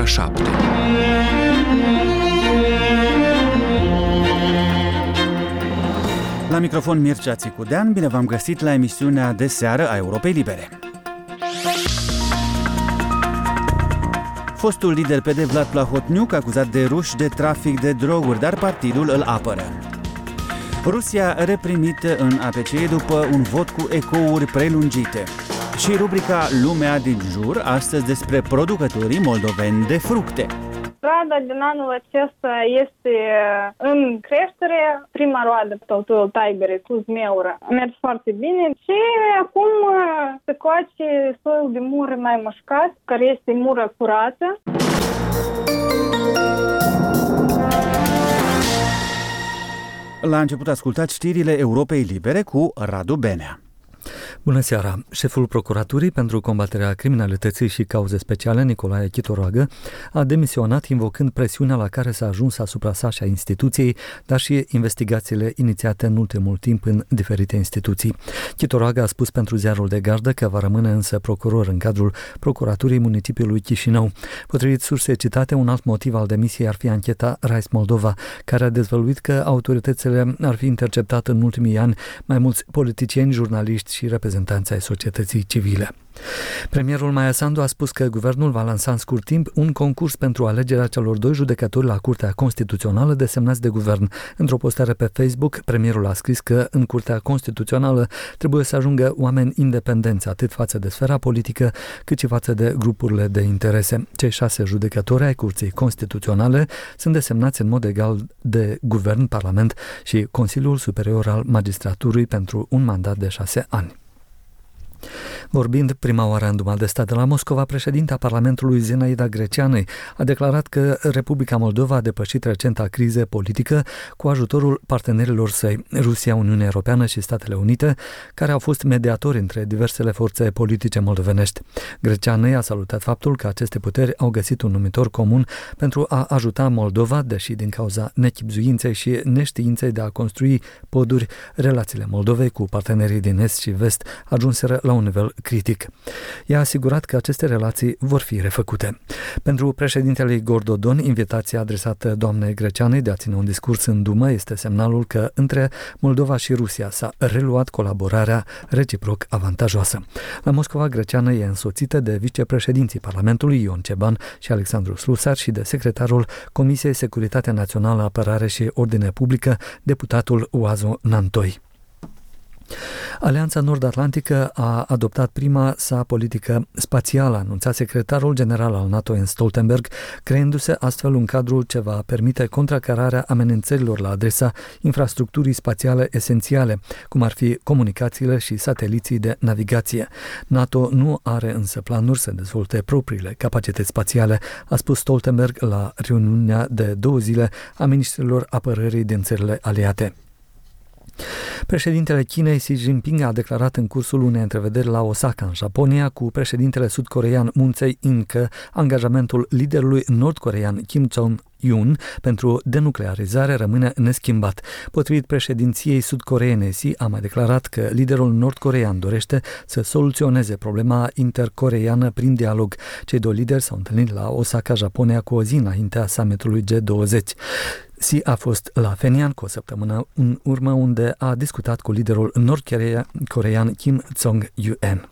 ora 7. La microfon Mircea Țicudean, bine v-am găsit la emisiunea de seară a Europei Libere. Fostul lider PD Vlad Plahotniuc, acuzat de ruși de trafic de droguri, dar partidul îl apără. Rusia reprimită în APC după un vot cu ecouri prelungite. Și rubrica Lumea din jur, astăzi despre producătorii moldoveni de fructe. Roada din anul acesta este în creștere. Prima roadă, tăutul Taigăre cu zmeură, a mers foarte bine și acum se coace soiul de mură mai mușcat, care este mură curată. La început ascultați știrile Europei Libere cu Radu Benea. Bună seara! Șeful Procuraturii pentru combaterea criminalității și cauze speciale, Nicolae Chitoroagă, a demisionat invocând presiunea la care s-a ajuns asupra sa și a instituției, dar și investigațiile inițiate în ultimul timp în diferite instituții. Chitoroagă a spus pentru Ziarul de Gardă că va rămâne însă procuror în cadrul Procuraturii municipiului Chișinău. Potrivit sursei citate, un alt motiv al demisiei ar fi ancheta Rise Moldova, care a dezvăluit că autoritățile ar fi interceptat în ultimii ani mai mulți politicieni, jurnaliști și reprezentanți ai societății civile. Premierul Maia Sandu a spus că guvernul va lansa în scurt timp un concurs pentru alegerea celor 2 judecători la Curtea Constituțională desemnați de guvern. Într-o postare pe Facebook, premierul a scris că în Curtea Constituțională trebuie să ajungă oameni independenți atât față de sfera politică cât și față de grupurile de interese. Cei 6 judecători ai Curții Constituționale sunt desemnați în mod egal de guvern, parlament și Consiliul Superior al Magistraturii pentru un mandat de 6 ani. Vorbind prima oară în Duma de Stat de la Moscova, președinta Parlamentului Zinaida Greceanu a declarat că Republica Moldova a depășit recenta criză politică cu ajutorul partenerilor săi, Rusia, Uniunea Europeană și Statele Unite, care au fost mediatori între diversele forțe politice moldovenești. Greceanu a salutat faptul că aceste puteri au găsit un numitor comun pentru a ajuta Moldova, deși din cauza nechibzuinței și neștiinței de a construi poduri, relațiile Moldovei cu partenerii din Est și Vest ajunseră la un nivel critic. Ea a asigurat că aceste relații vor fi refăcute. Pentru președintele Igor Dodon, invitația adresată doamnei Greceanu de a ține un discurs în Dumă este semnalul că între Moldova și Rusia s-a reluat colaborarea reciproc avantajoasă. La Moscova, Greceanu e însoțită de vicepreședinții Parlamentului Ion Ceban și Alexandru Slusar și de secretarul Comisiei Securitatea Națională, Apărare și Ordine Publică, deputatul Oazo Nantoi. Alianța Nord-Atlantică a adoptat prima sa politică spațială, anunța secretarul general al NATO Jens Stoltenberg, creându-se astfel un cadru ce va permite contracararea amenințărilor la adresa infrastructurii spațiale esențiale, cum ar fi comunicațiile și sateliții de navigație. NATO nu are însă planuri să dezvolte propriile capacități spațiale, a spus Stoltenberg la reuniunea de 2 zile a ministrilor apărării din țările aliate. Președintele Chinei Xi Jinping a declarat în cursul unei întrevederi la Osaka, în Japonia, cu președintele sud-corean Moon Jae-in că angajamentul liderului nord-corean Kim Jong-un pentru denuclearizare rămâne neschimbat. Potrivit președinției sud-coreene, Xi a mai declarat că liderul nord-corean dorește să soluționeze problema intercoreeană prin dialog. Cei 2 lideri s-au întâlnit la Osaka, Japonia, cu o zi înaintea summitului G20. Xi a fost la Phenian cu o săptămână în urmă, unde a discutat cu liderul nord-corean Kim Jong-un.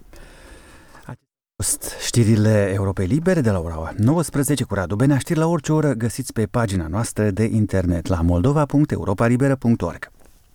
Știrile Europei Libere de la ora 19 cu Radu Benea. Știri la orice oră găsiți pe pagina noastră de internet la moldova.europalibera.org.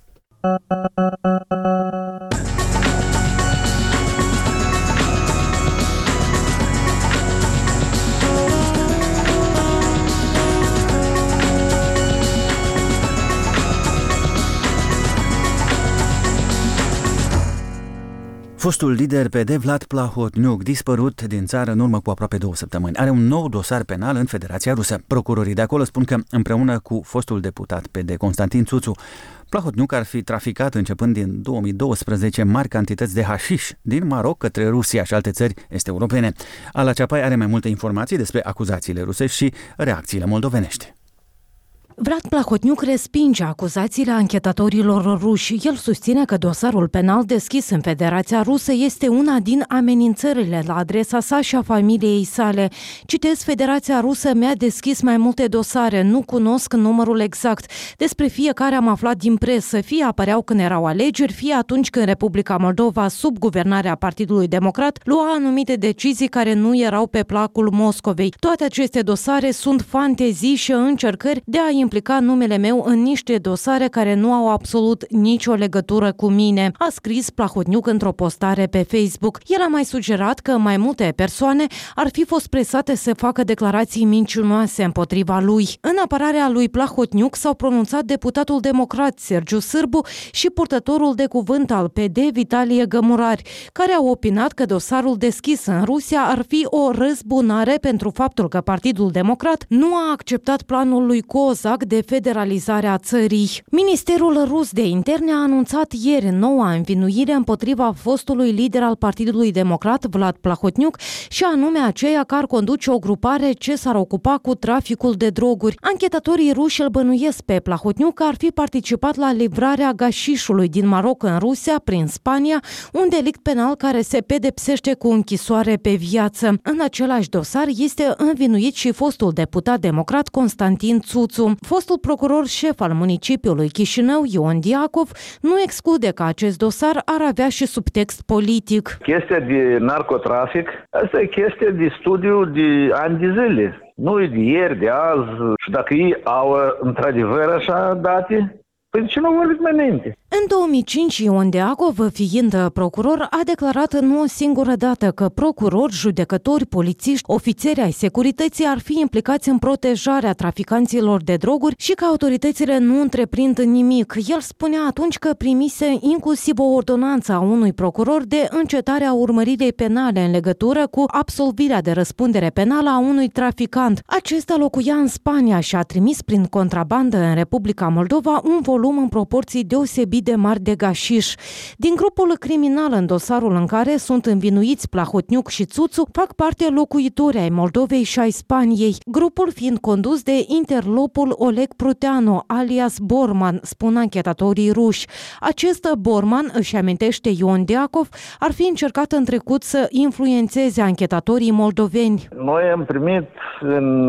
Fostul lider PD Vlad Plahotniuc, dispărut din țară în urmă cu aproape 2 săptămâni, are un nou dosar penal în Federația Rusă. Procurorii de acolo spun că, împreună cu fostul deputat PD Constantin Țuțu, Plahotniuc ar fi traficat începând din 2012 mari cantități de hașiș din Maroc către Rusia și alte țări este europene. Ala Ceapai are mai multe informații despre acuzațiile rusești și reacțiile moldovenești. Vlad Plahotniuc respinge acuzațiile anchetatorilor ruși. El susține că dosarul penal deschis în Federația Rusă este una din amenințările la adresa sa și a familiei sale. Citez, Federația Rusă mi-a deschis mai multe dosare, nu cunosc numărul exact. Despre fiecare am aflat din presă, fie apăreau când erau alegeri, fie atunci când Republica Moldova, sub guvernarea Partidului Democrat, lua anumite decizii care nu erau pe placul Moscovei. Toate aceste dosare sunt fantezii și încercări de a implica numele meu în niște dosare care nu au absolut nicio legătură cu mine, a scris Plahotniuc într-o postare pe Facebook. El a mai sugerat că mai multe persoane ar fi fost presate să facă declarații mincinoase împotriva lui. În apărarea lui Plahotniuc s-au pronunțat deputatul democrat Sergiu Sârbu și purtătorul de cuvânt al PD Vitalie Gămurari, care au opinat că dosarul deschis în Rusia ar fi o răzbunare pentru faptul că Partidul Democrat nu a acceptat planul lui Kozak de federalizare a țării. Ministerul rus de interne a anunțat ieri noua învinuire împotriva fostului lider al Partidului Democrat, Vlad Plahotniuc, și anume aceea că ar conduce o grupare ce s-ar ocupa cu traficul de droguri. Anchetatorii ruși îl bănuiesc pe Plahotniuc că ar fi participat la livrarea gașișului din Maroc în Rusia prin Spania, un delict penal care se pedepsește cu închisoare pe viață. În același dosar este învinuit și fostul deputat democrat Constantin Țuțu. Fostul procuror șef al municipiului Chișinău, Ion Diacov, nu exclude că acest dosar ar avea și subtext politic. Chestia de narcotrafic, asta e chestia de studiu de ani de zile. Nu e de ieri, de azi. Și dacă ei au într-adevăr așa date, păi de ce nu vorbit mai înainte? În 2005, Ion Deacov, fiind procuror, a declarat nu o singură dată că procurori, judecători, polițiști, ofițeri ai securității ar fi implicați în protejarea traficanților de droguri și că autoritățile nu întreprind nimic. El spunea atunci că primise inclusiv o ordonanță a unui procuror de încetare a urmăririi penale în legătură cu absolvirea de răspundere penală a unui traficant. Acesta locuia în Spania și a trimis prin contrabandă în Republica Moldova un volum în proporții deosebit de mari de gașiș. Din grupul criminal în dosarul în care sunt învinuiți Plahotniuc și Țuțu fac parte locuitori ai Moldovei și ai Spaniei, grupul fiind condus de interlopul Oleg Pruteanu, alias Borman, spun anchetatorii ruși. Acest Borman, își amintește Ion Deacov, ar fi încercat în trecut să influențeze anchetatorii moldoveni. Noi am primit în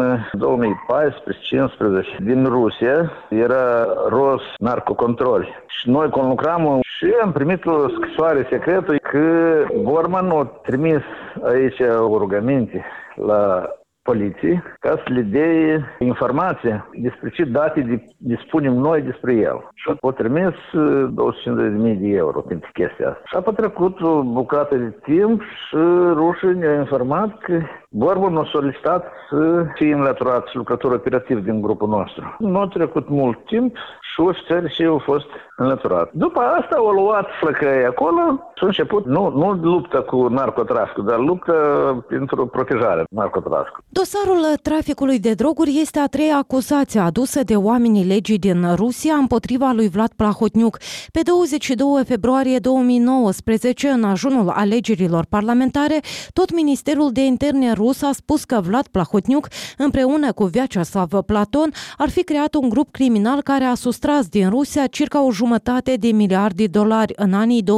2014-15 din Rusia, era Rosnarcocontrol. Și noi conlucram și am primit o scrisoare secretă că Borman a trimis aici o rugăminte la poliție ca să le dea informație despre ce date dispunem noi despre el. Și a trimis 250.000 de euro pentru chestia asta. Și a petrecut o bucată de timp și rușii ne-au informat că Borman a solicitat să fie înlăturat lucrător operativ din grupul nostru. Nu a trecut mult timp și ofițerii și au fost înlăturat. După asta au luat flăcăi acolo și a început nu luptă cu narcotraficul, dar luptă pentru protejarea narcotraficului. Dosarul traficului de droguri este a treia acuzație adusă de oamenii legii din Rusia împotriva lui Vlad Plahotniuc. Pe 22 februarie 2019, în ajunul alegerilor parlamentare, tot Ministerul de Interne rus a spus că Vlad Plahotniuc, împreună cu Vyacheslav Platon, ar fi creat un grup criminal care a sustras din Rusia circa $1,5 miliarde în anii 2013-2014.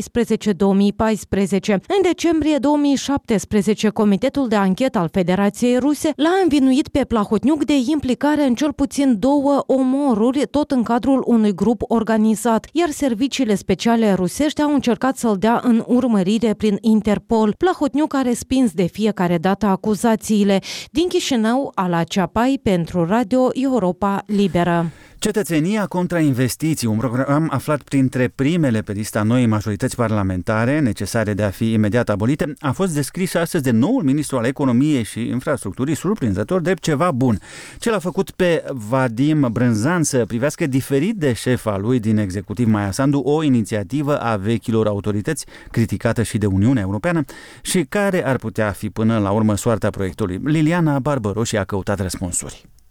În decembrie 2017, Comitetul de Anchetă al Federației Ruse l-a învinuit pe Plahotniuc de implicare în cel puțin 2 omoruri, tot în cadrul unui grup organizat, iar serviciile speciale rusești au încercat să-l dea în urmărire prin Interpol. Plahotniuc a respins de fiecare dată acuzațiile. Din Chișinău, Ala Ceapai pentru Radio Europa Liberă. Cetățenia contra investiții, un program aflat printre primele pe lista noii majorități parlamentare, necesare de a fi imediat abolite, a fost descris astăzi de noul ministru al economiei și infrastructurii, surprinzător, drept ceva bun. Ce l-a făcut pe Vadim Brânzan să privească diferit de șefa lui din executiv Maia Sandu o inițiativă a vechilor autorități, criticată și de Uniunea Europeană, și care ar putea fi până la urmă soarta proiectului. Liliana Barbaroși a căutat răspunsuri.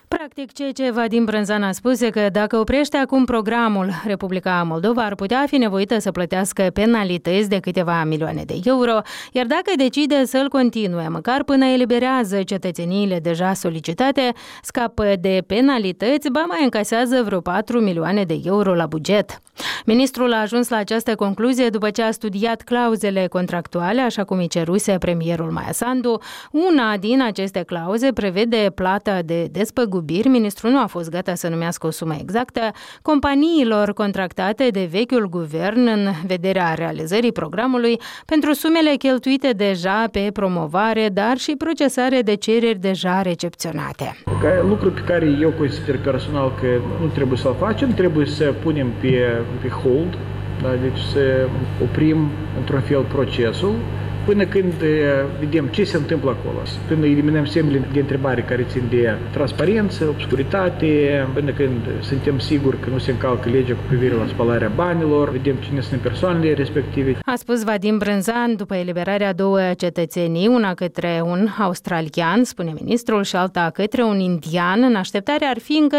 Practic, ceea ce Vadim Brânzan a spus e că dacă oprește acum programul, Republica Moldova ar putea fi nevoită să plătească penalități de câteva milioane de euro, iar dacă decide să-l continue, măcar până eliberează cetățeniile deja solicitate, scapă de penalități, ba mai încasează vreo 4 milioane de euro la buget. Ministrul a ajuns la această concluzie după ce a studiat clauzele contractuale, așa cum îi ceruse premierul Maia Sandu. Una din aceste clauze prevede plata de despăgubiri. Ministrul nu a fost gata să numească o sumă exactă companiilor contractate de vechiul guvern în vederea realizării programului pentru sumele cheltuite deja pe promovare, dar și procesare de cereri deja recepționate. Lucru pe care eu consider personal că nu trebuie să-l facem, trebuie să punem pe hold, da? Deci să oprim într-un fel procesul până când vedem ce se întâmplă acolo, până eliminăm semnele de întrebare care țin de transparență, obscuritate, până când suntem siguri că nu se încalcă legea cu privire la spălarea banilor, vedem cine sunt persoanele respective. A spus Vadim Brânzan după eliberarea 2 cetățenii, una către un australian, spune ministrul, și alta către un indian. În așteptare ar fi încă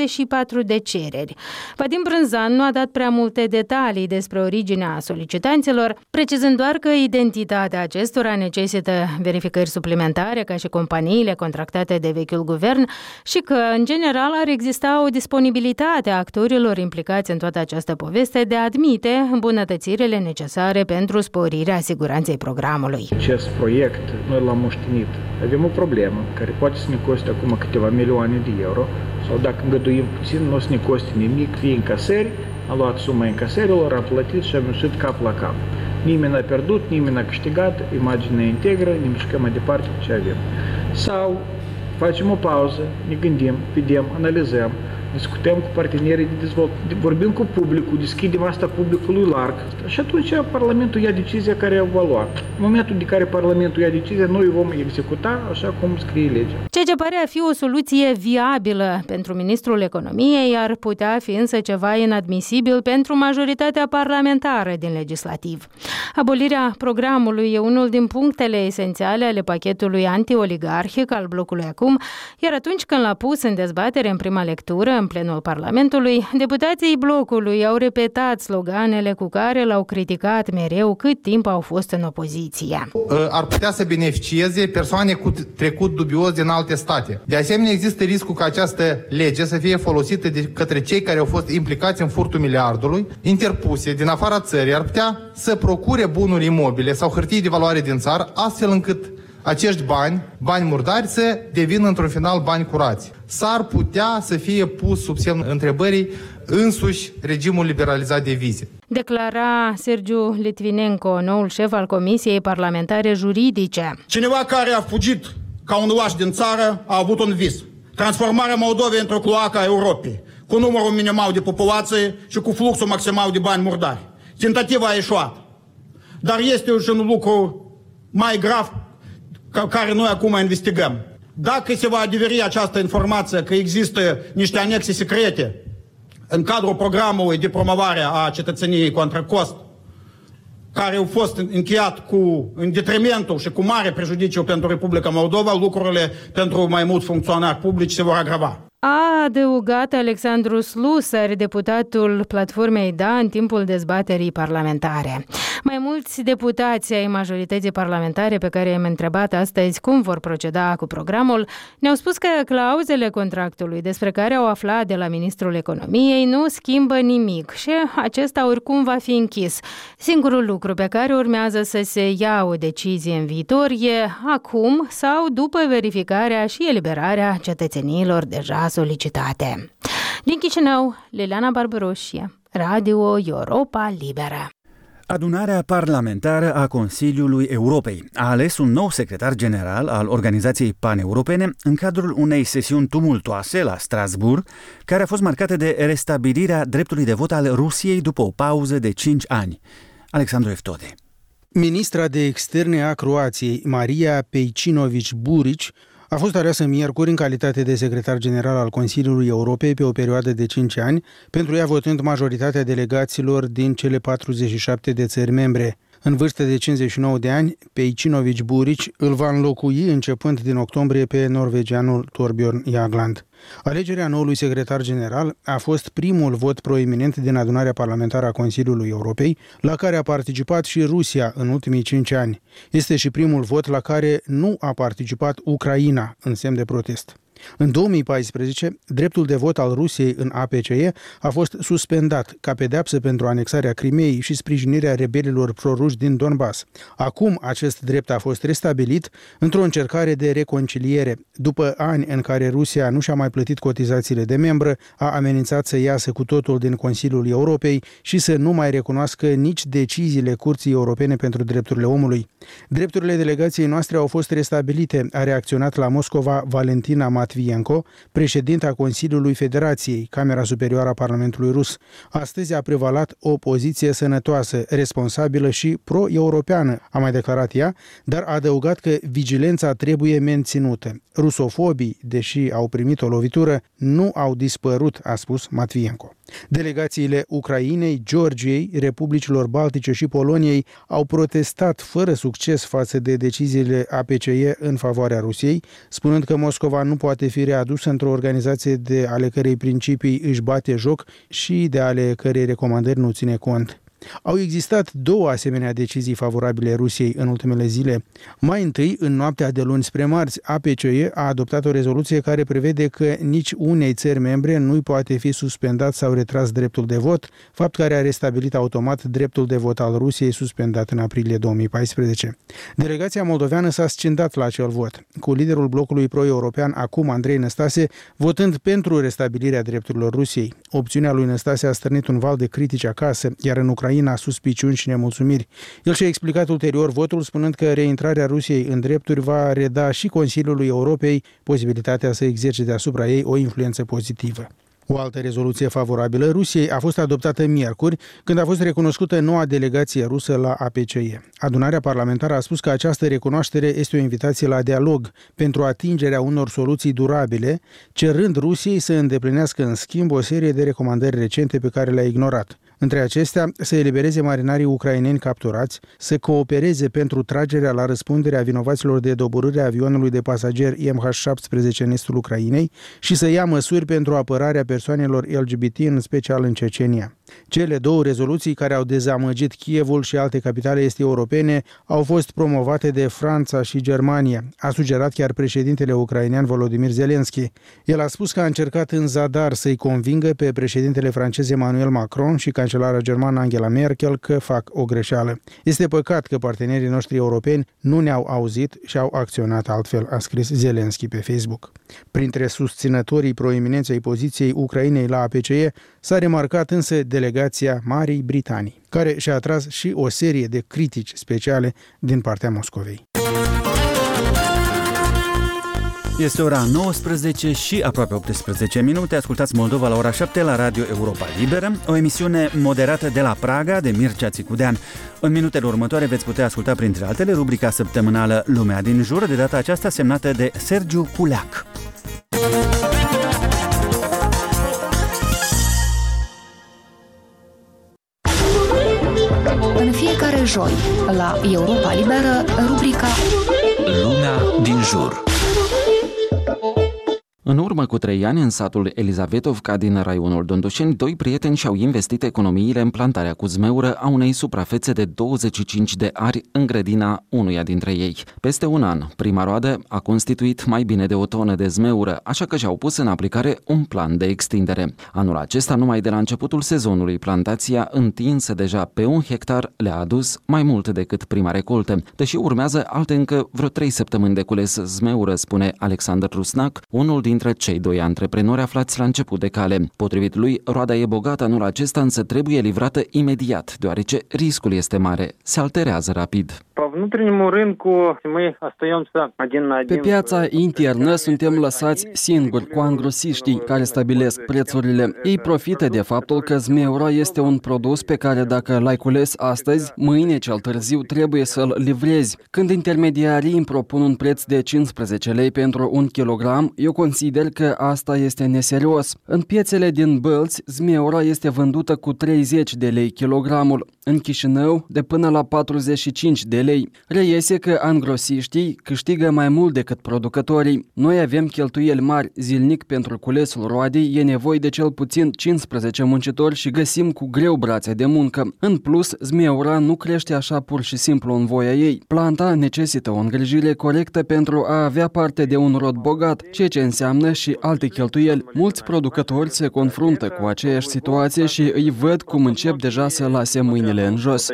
34 de cereri. Vadim Brânzan nu a dat prea multe detalii despre originea solicitanților, precizând doar că identitatea acestora necesită verificări suplimentare ca și companiile contractate de vechiul guvern și că, în general, ar exista o disponibilitate a actorilor implicați în toată această poveste de a admite îmbunătățirile necesare pentru sporirea siguranței programului. Acest proiect noi l-am moștenit. Avem o problemă care poate să ne coste acum câteva milioane de euro sau dacă îngăduim puțin, nu o să ne coste nimic, fie încasări, am luat suma încasărilor, am plătit și am ieșit cap la cap. Nimeni n-a pierdut, nimeni n-a câștigat, imaginea integră, ne mișcăm mai departe ce avem. Sau facem o pauză, ne gândim, vedem, analizăm, discutăm cu partenerii de dezvoltare, vorbim cu publicul, deschidem asta publicului larg și atunci Parlamentul ia decizia care va lua. În momentul în care Parlamentul ia decizia, noi vom executa așa cum scrie legea. Ceea ce pare a fi o soluție viabilă pentru ministrul economiei ar putea fi însă ceva inadmisibil pentru majoritatea parlamentară din legislativ. Abolirea programului e unul din punctele esențiale ale pachetului anti-oligarhic al blocului acum, iar atunci când l-a pus în dezbatere în prima lectură, în plenul Parlamentului, deputații blocului au repetat sloganele cu care l-au criticat mereu cât timp au fost în opoziție. Ar putea să beneficieze persoane cu trecut dubios din alte state. De asemenea, există riscul ca această lege să fie folosită de către cei care au fost implicați în furtul miliardului, interpuse din afara țării, ar putea să procure bunuri imobile sau hârtii de valoare din țară, astfel încât acești bani murdari, să devină într-un final bani curați. S-ar putea să fie pus sub semnul întrebării însuși regimul liberalizat de vize. Declara Sergiu Litvinenko, noul șef al Comisiei Parlamentare Juridice. Cineva care a fugit ca un laș din țară a avut un vis. Transformarea Moldovei într-o cloacă a Europei, cu numărul minimal de populație și cu fluxul maximal de bani murdari. Tentativa a eșuat. Dar este și un lucru mai grav care noi acum investigăm. Dacă se va adeveri această informație că există niște anexe secrete în cadrul programului de promovare a cetățeniei contra cost, care au fost încheiat în detrimentul și cu mare prejudiciu pentru Republica Moldova, lucrurile pentru mai mulți funcționari publici se vor agrava. A adăugat Alexandru Slusar, deputatul Platformei Da, în timpul dezbaterii parlamentare. Mai mulți deputați ai majorității parlamentare pe care i-am întrebat astăzi cum vor proceda cu programul, ne-au spus că clauzele contractului despre care au aflat de la ministrul economiei nu schimbă nimic și acesta oricum va fi închis. Singurul lucru pe care urmează să se ia o decizie în viitor e acum sau după verificarea și eliberarea cetățeniilor deja solicitate. Din Chișinău, Liliana Barbaroșie, Radio Europa Liberă. Adunarea parlamentară a Consiliului Europei a ales un nou secretar general al Organizației Paneuropene în cadrul unei sesiuni tumultoase la Strasbourg, care a fost marcată de restabilirea dreptului de vot al Rusiei după o pauză de 5 ani. Alexandru Eftode. Ministra de externe a Croației, Maria Pejcinović-Burić, a fost aleasă miercuri în calitate de secretar general al Consiliului Europei pe o perioadă de 5 ani, pentru ea votând majoritatea delegaților din cele 47 de țări membre. În vârstă de 59 de ani, Peicinovic Buric îl va înlocui începând din octombrie pe norvegianul Torbjørn Jagland. Alegerea noului secretar general a fost primul vot proeminent din adunarea parlamentară a Consiliului Europei, la care a participat și Rusia în ultimii 5 ani. Este și primul vot la care nu a participat Ucraina în semn de protest. În 2014, dreptul de vot al Rusiei în APCE a fost suspendat ca pedeapsă pentru anexarea Crimeei și sprijinirea rebelilor proruși din Donbass. Acum acest drept a fost restabilit într-o încercare de reconciliere. După ani în care Rusia nu și-a mai plătit cotizațiile de membră, a amenințat să iasă cu totul din Consiliul Europei și să nu mai recunoască nici deciziile Curții Europene pentru Drepturile Omului. Drepturile delegației noastre au fost restabilite, a reacționat la Moscova Valentina Matvienko, președinta Consiliului Federației, Camera Superioară a Parlamentului Rus. Astăzi a prevalat o poziție sănătoasă, responsabilă și pro-europeană, a mai declarat ea, dar a adăugat că vigilența trebuie menținută. Rusofobii, deși au primit o lovitură, nu au dispărut, a spus Matvienko. Delegațiile Ucrainei, Georgiei, Republicilor Baltice și Poloniei au protestat fără succes față de deciziile APCE în favoarea Rusiei, spunând că Moscova nu poate fi readusă într-o organizație de ale cărei principii își bate joc și de ale cărei recomandări nu ține cont. Au existat două asemenea decizii favorabile Rusiei în ultimele zile. Mai întâi, în noaptea de luni spre marți, APCE a adoptat o rezoluție care prevede că nici unei țări membre nu-i poate fi suspendat sau retras dreptul de vot, fapt care a restabilit automat dreptul de vot al Rusiei suspendat în aprilie 2014. Delegația moldoveană s-a scindat la acel vot, cu liderul blocului pro-european acum Andrei Năstase votând pentru restabilirea drepturilor Rusiei. Opțiunea lui Năstase a stârnit un val de critici acasă, iar în Ucraina suspiciuni și nemulțumiri. El și-a explicat ulterior votul spunând că reintrarea Rusiei în drepturi va reda și Consiliului Europei posibilitatea să exercite asupra ei o influență pozitivă. O altă rezoluție favorabilă Rusiei a fost adoptată miercuri, când a fost recunoscută noua delegație rusă la APCE. Adunarea parlamentară a spus că această recunoaștere este o invitație la dialog pentru atingerea unor soluții durabile, cerând Rusiei să îndeplinească în schimb o serie de recomandări recente pe care le-a ignorat. Între acestea, să elibereze marinarii ucraineni capturați, să coopereze pentru tragerea la răspundere a vinovaților de doborâre a avionului de pasageri MH17 în estul Ucrainei și să ia măsuri pentru apărarea persoanelor LGBT, în special în Cecenia. Cele două rezoluții care au dezamăgit Kievul și alte capitale est europene au fost promovate de Franța și Germania, a sugerat chiar președintele ucrainean Volodymyr Zelensky. El a spus că a încercat în zadar să-i convingă pe președintele francez Emmanuel Macron și cancelara germană Angela Merkel că fac o greșeală. Este păcat că partenerii noștri europeni nu ne-au auzit și au acționat altfel, a scris Zelensky pe Facebook. Printre susținătorii proeminenței poziției Ucrainei la APCE s-a remarcat însă delegația Marii Britanii, care și-a atras și o serie de critici speciale din partea Moscovei. Este ora 19 și aproape 18 minute. Ascultați Moldova la ora 7 la Radio Europa Liberă, o emisiune moderată de la Praga de Mircea Țicudean. În minutele următoare veți putea asculta, printre altele, rubrica săptămânală Lumea din jur, de data aceasta semnată de Sergiu Culeac. În fiecare joi, la Europa Liberă, rubrica Lumea din jur. În urmă cu 3 ani, în satul Elizavetovca din raionul Dondoșeni, 2 prieteni și-au investit economiile în plantarea cu zmeură a unei suprafețe de 25 de ari în grădina unuia dintre ei. Peste un an, prima roadă a constituit mai bine de 1 tonă de zmeură, așa că și-au pus în aplicare un plan de extindere. Anul acesta, numai de la începutul sezonului, plantația întinsă deja pe 1 hectar le-a adus mai mult decât prima recoltă, deși urmează alte încă vreo 3 săptămâni de cules zmeură, spune Alexander Rusnac, unul dintre cei 2 antreprenori aflați la început de cale. Potrivit lui, roada e bogată anul acesta, însă trebuie livrată imediat, deoarece riscul este mare, se alterează rapid. Pe piața internă suntem lăsați singuri cu angrosiștii care stabilesc prețurile. Ei profită de faptul că zmeura este un produs pe care dacă l-ai cules astăzi, mâine cel târziu trebuie să-l livrezi. Când intermediarii îmi propun un preț de 15 lei pentru 1 kilogram, eu consider că asta este neserios. În piețele din Bălți, zmeura este vândută cu 30 de lei kilogramul. În Chișinău, de până la 45 de lei. Reiese că angrosiștii câștigă mai mult decât producătorii. Noi avem cheltuieli mari zilnic pentru culesul roadei, e nevoie de cel puțin 15 muncitori și găsim cu greu brațe de muncă. În plus, zmeura nu crește așa pur și simplu în voia ei. Planta necesită o îngrijire corectă pentru a avea parte de un rod bogat, ceea ce înseamnă și alte cheltuieli. Mulți producători se confruntă cu aceeași situație și îi văd cum încep deja să lase mâinile în jos.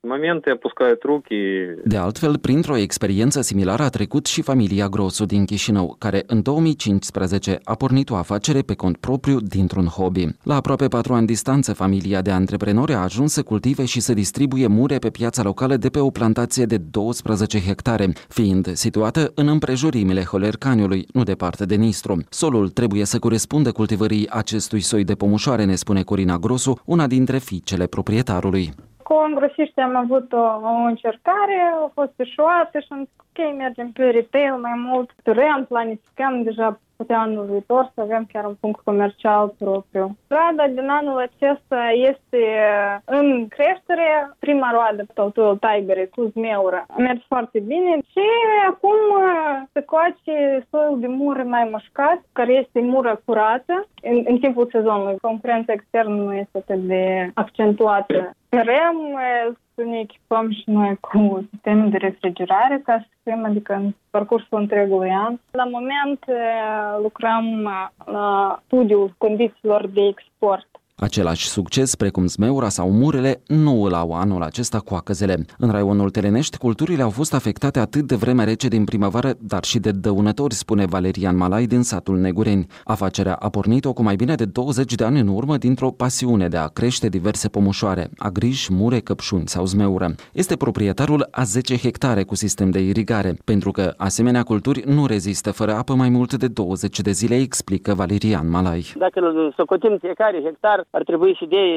De altfel, printr-o experiență similară a trecut și familia Grosu din Chișinău, care în 2015 a pornit o afacere pe cont propriu dintr-un hobby. La aproape 4 ani distanță, familia de antreprenori a ajuns să cultive și să distribuie mure pe piața locală de pe o plantație de 12 hectare, fiind situată în împrejurimile Holercaniului, nu departe de Nistru. Solul trebuie să corespundă cultivării acestui soi de pomușoare, ne spune Corina Grosu, una dintre fiicele proprietarului. Cu îngrosiște am avut o încercare, a fost eșuată și am zis, ok, mergem pe retail mai mult. Planificăm deja putea anul viitor să avem chiar un punct comercial propriu. Roada din anul acesta este în creștere. Prima roadă, tăutul Tigere cu zmeură, merge foarte bine și acum se coace soiul de mură mai mușcat, care este mură curată în timpul sezonului. Concurența externă nu este atât de accentuată. Sperăm să ne echipăm și noi cu sisteme de refrigerare ca să fim, adică în parcursul întregului an. La moment lucrăm la studiul condițiilor de export. Același succes, precum zmeura sau murele, nu îl au anul acesta coacăzele. În raionul Telenești, culturile au fost afectate atât de vremea rece din primăvară, dar și de dăunători, spune Valerian Malai din satul Negureni. Afacerea a pornit-o cu mai bine de 20 de ani în urmă dintr-o pasiune de a crește diverse pomușoare, agriș, mure, căpșuni sau zmeură. Este proprietarul a 10 hectare cu sistem de irigare, pentru că asemenea culturi nu rezistă fără apă mai mult de 20 de zile, explică Valerian Malai. Dacă îl socotim fiecare hectar, ar trebui să dea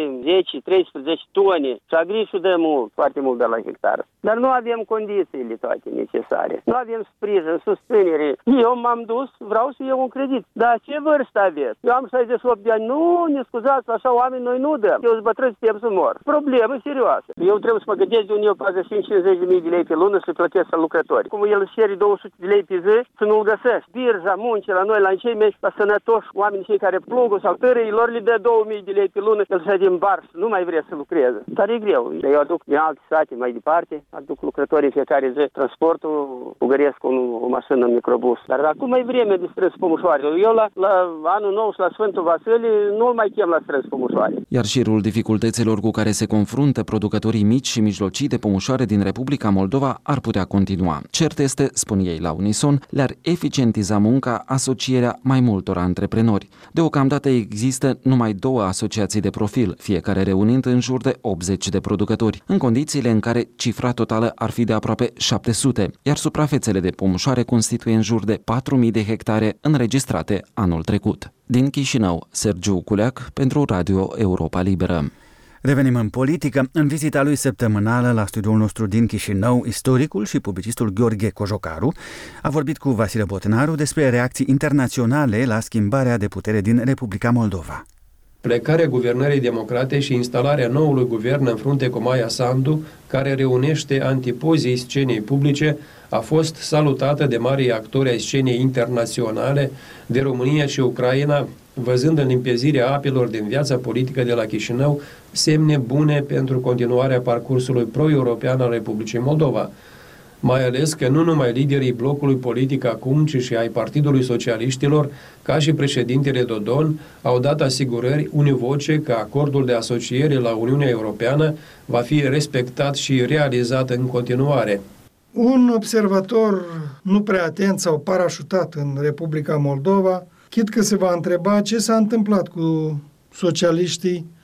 10-13 tone și agrișul dă foarte mult de la hectar. Dar nu avem condițiile toate necesare. Nu avem sprijin, susținere. Eu m-am dus, vreau să iau un credit. Dar ce vârstă aveți? Eu am 68 de ani. Nu, ne scuzați, așa oameni noi nu dăm. Eu sunt bătrân, suntem să mor. Problemă serioasă. Eu trebuie să mă gândesc de unde eu 45-50 de mii de lei pe lună să plătesc la lucrători. Cum el cere 200 de lei pe zi, să nu-l găsești. Birja, munce la noi, la cei mei, la sănătoși, oamenii cei care plugă sau târâi, lor le dă 2000 de lei pe lună, el să din bar, nu mai vrea să lucreze. Dar e greu. Eu aduc din alte sate mai departe, aduc lucrătorii fiecare zi, transportul, ugăresc o mașină în microbus. Dar acum e vreme de strâns pomușoare. Eu la anul nou și la Sfântul Vasile nu mai chem la strâns pomușoare. Iar șirul dificultăților cu care se confruntă producătorii mici și mijlocii de pomușoare din Republica Moldova ar putea continua. Cert este, spun ei la unison, le-ar eficientiza munca asocierea mai multor antreprenori. Deocamdată există numai 2 asociații de profil, fiecare reunind în jur de 80 de producători, în condițiile în care cifra totală ar fi de aproape 700, iar suprafețele de pomușoare constituie în jur de 4.000 de hectare înregistrate anul trecut. Din Chișinău, Sergiu Culeac pentru Radio Europa Liberă. Revenim în politică. În vizita lui săptămânală la studioul nostru din Chișinău, istoricul și publicistul Gheorghe Cojocaru a vorbit cu Vasile Botnaru despre reacții internaționale la schimbarea de putere din Republica Moldova. Plecarea guvernării democrate și instalarea noului guvern în frunte cu Maia Sandu, care reunește antipozii scenei publice, a fost salutată de marii actori ai scenei internaționale, de România și Ucraina, văzând în limpezirea apelor din viața politică de la Chișinău semne bune pentru continuarea parcursului pro-european al Republicii Moldova. Mai ales că nu numai liderii blocului politic acum, ci și ai Partidului Socialiștilor, ca și președintele Dodon, au dat asigurări univoce că acordul de asociere la Uniunea Europeană va fi respectat și realizat în continuare. Un observator nu prea atent sau parașutat în Republica Moldova, chit că se va întreba ce s-a întâmplat cu socialiștii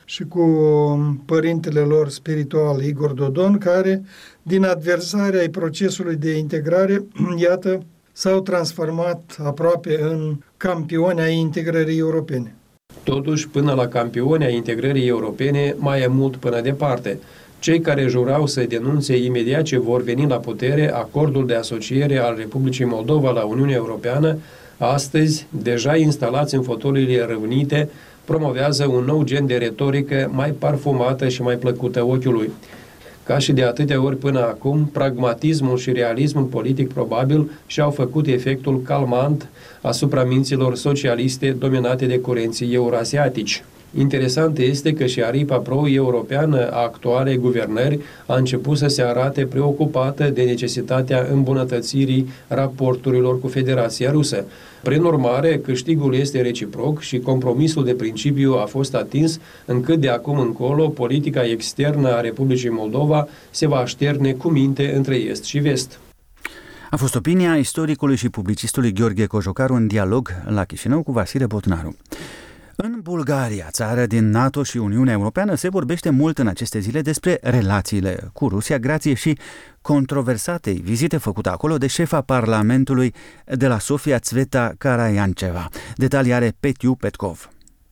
și cu părintele lor spiritual, Igor Dodon, care, din adversari ai procesului de integrare, iată, s-au transformat aproape în campioni ai integrării europene. Totuși, până la campioni ai integrării europene, mai e mult până departe. Cei care jurau să denunțe imediat ce vor veni la putere acordul de asociere al Republicii Moldova la Uniunea Europeană, astăzi, deja instalați în fotoliile răvnite, promovează un nou gen de retorică mai parfumată și mai plăcută ochiului. Ca și de atâtea ori până acum, pragmatismul și realismul politic probabil și-au făcut efectul calmant asupra minților socialiste dominate de curenții euroasiatici. Interesant este că și aripa pro-europeană a actualei guvernări a început să se arate preocupată de necesitatea îmbunătățirii raporturilor cu Federația Rusă. Prin urmare, câștigul este reciproc și compromisul de principiu a fost atins, încât de acum încolo politica externă a Republicii Moldova se va așterne cu minte între est și vest. A fost opinia istoricului și publicistului Gheorghe Cojocaru în dialog la Chișinău cu Vasile Botnaru. În Bulgaria, țară din NATO și Uniunea Europeană, se vorbește mult în aceste zile despre relațiile cu Rusia, grație și controversatei vizite făcute acolo de șefa Parlamentului de la Sofia, Tsveta Karaianceva. Detalii are Petiu Petkov.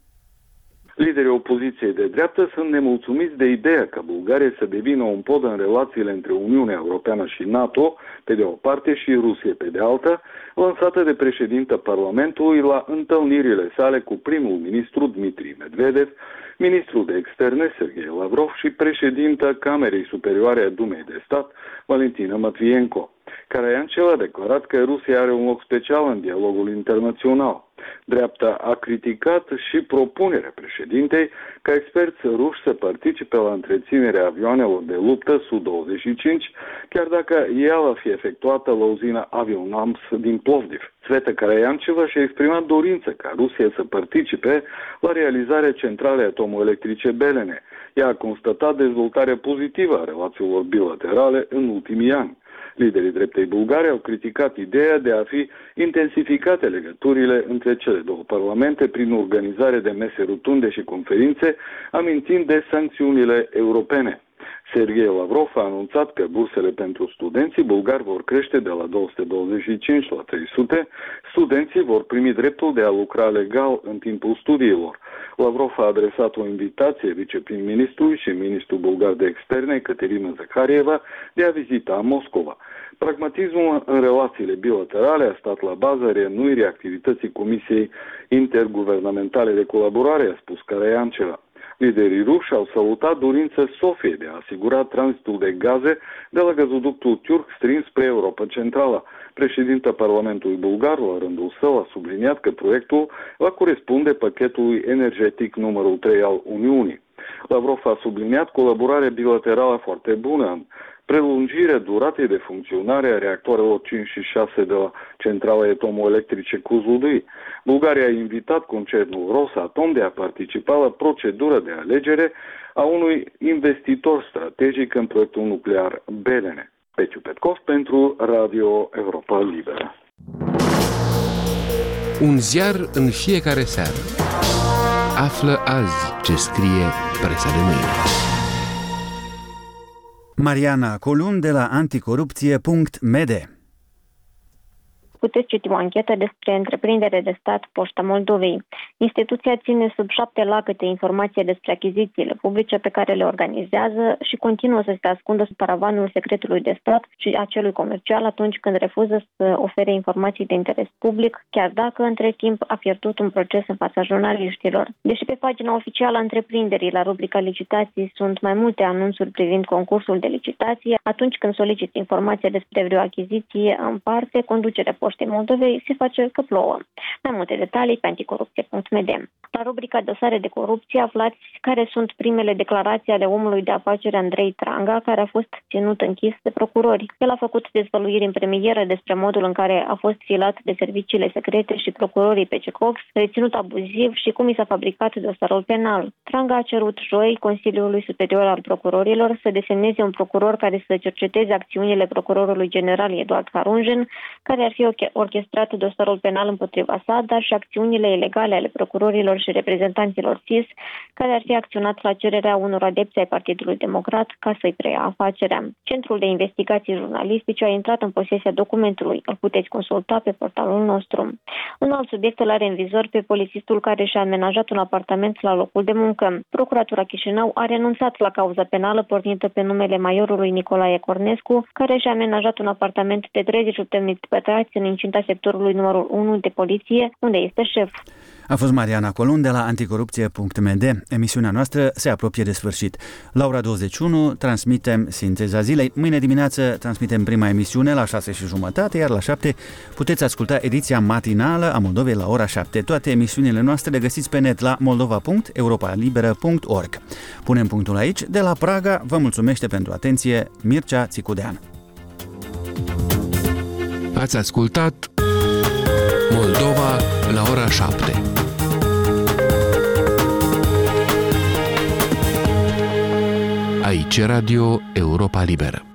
Liderii opoziției de dreaptă sunt nemulțumiți de ideea ca Bulgaria să devină un pod în relațiile între Uniunea Europeană și NATO, pe de o parte, și Rusie pe de alta, lansată de președinta Parlamentului la întâlnirile sale cu primul ministru Dmitri Medvedev, ministrul de externe Sergei Lavrov și președinta Camerei Superioare a Dumei de Stat, Valentina Matvienko. Karaianceva a declarat că Rusia are un loc special în dialogul internațional. Dreapta a criticat și propunerea președintei ca experți ruși să participe la întreținerea avioanelor de luptă Su-25, chiar dacă ea va fi efectuată la uzina Avionams din Plovdiv. Tsveta Karaianceva și-a exprimat dorință ca Rusia să participe la realizarea centralei atomoelectrice Belene. Ea a constatat dezvoltarea pozitivă a relațiilor bilaterale în ultimii ani. Liderii dreptei bulgare au criticat ideea de a fi intensificate legăturile între cele două parlamente prin organizarea de mese rotunde și conferințe, amintind de sancțiunile europene. Sergei Lavrov a anunțat că bursele pentru studenții bulgari vor crește de la 225 la 300. Studenții vor primi dreptul de a lucra legal în timpul studiilor. Lavrov a adresat o invitație viceprim-ministrului și ministrul bulgar de externe, Caterina Zakharieva, de a vizita Moscova. Pragmatismul în relațiile bilaterale a stat la baza reînnoirii activității Comisiei Interguvernamentale de Colaborare, a spus Karaianceva. Liderii ruși au salutat dorința Sofiei de a asigura tranzitul de gaze de la gazoductul turc strins spre Europa Centrală. Președinta Parlamentului bulgar, la rândul său, a subliniat că proiectul va corespunde pachetului energetic numărul 3 al Uniunii. Lavrov a subliniat colaborarea bilaterală foarte bună în prelungirea duratei de funcționare a reactoarelor 5 și 6 de la centrala atomoelectrice Kozlodui. Bulgaria a invitat concernul Rosatom de a participa la procedura de alegere a unui investitor strategic în proiectul nuclear Belene. Petiu Petkov pentru Radio Europa Liberă. Un ziar în fiecare seară. Află azi ce scrie presa de mâine. Mariana Colun de la anticorupție.md. Puteți citi o anchetă despre întreprindere de stat Poșta Moldovei. Instituția ține sub 7 lacăte informație despre achizițiile publice pe care le organizează și continuă să se ascundă sub paravanul secretului de stat și a celui comercial atunci când refuză să ofere informații de interes public, chiar dacă între timp a pierdut un proces în fața jurnaliștilor. Deși pe pagina oficială a întreprinderii, la rubrica licitații, sunt mai multe anunțuri privind concursul de licitație, atunci când soliciți informația despre vreo achiziție în parte, conducerea Poștei Moldovei se face că plouă. Mai multe detalii pe anticorupție.md. La rubrica dosare de corupție aflați care sunt primele declarații ale omului de afaceri Andrei Tranga, care a fost ținut închis de procurori. El a făcut dezvăluiri în premieră despre modul în care a fost filat de serviciile secrete și procurorii pe Cox, reținut abuziv și cum i s-a fabricat dosarul penal. Tranga a cerut joi Consiliului Superior al Procurorilor să desemneze un procuror care să cerceteze acțiunile procurorului general Eduard Harunjen, care ar fi o orchestrat dosarul penal împotriva sa, dar și acțiunile ilegale ale procurorilor și reprezentanților SIS, care ar fi acționat la cererea unor adepți ai Partidului Democrat ca să-i preia afacerea. Centrul de investigații jurnalistice a intrat în posesia documentului. Îl puteți consulta pe portalul nostru. Un alt subiect îl are în vizor pe polițistul care și-a amenajat un apartament la locul de muncă. Procuratura Chișinău a renunțat la cauza penală pornită pe numele majorului Nicolae Cornescu, care și-a amenajat un apartament de 38 de metri pătrați în incinta sectorului numărul 1 de poliție, unde este șef. A fost Mariana Colun de la anticorupție.md. Emisiunea noastră se apropie de sfârșit. La ora 21 transmitem Sinteza Zilei. Mâine dimineață transmitem prima emisiune la 6:30, iar la 7 puteți asculta ediția matinală a Moldovei la ora 7. Toate emisiunile noastre le găsiți pe net la moldova.europalibera.org. Punem punctul aici. De la Praga vă mulțumește pentru atenție Mircea Țicudean. Ați ascultat Moldova la ora 7. Aici Radio Europa Liberă.